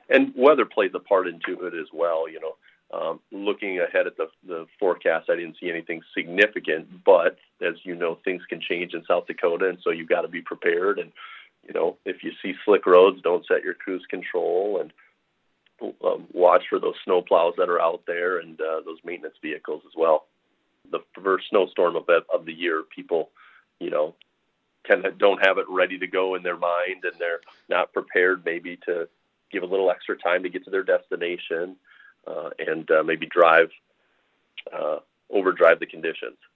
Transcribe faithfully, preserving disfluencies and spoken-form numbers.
and weather plays a part into it as well. You know, um, looking ahead at the the forecast, I didn't see anything significant, but as you know, things can change in South Dakota, and so you've got to be prepared. And you know, if you see slick roads, don't set your cruise control, and um, watch for those snow plows that are out there, and uh, those maintenance vehicles as well. The first snowstorm of of the year, people, you know, kind of don't have it ready to go in their mind, and they're not prepared maybe to give a little extra time to get to their destination, uh, and uh, maybe drive, uh, overdrive the conditions.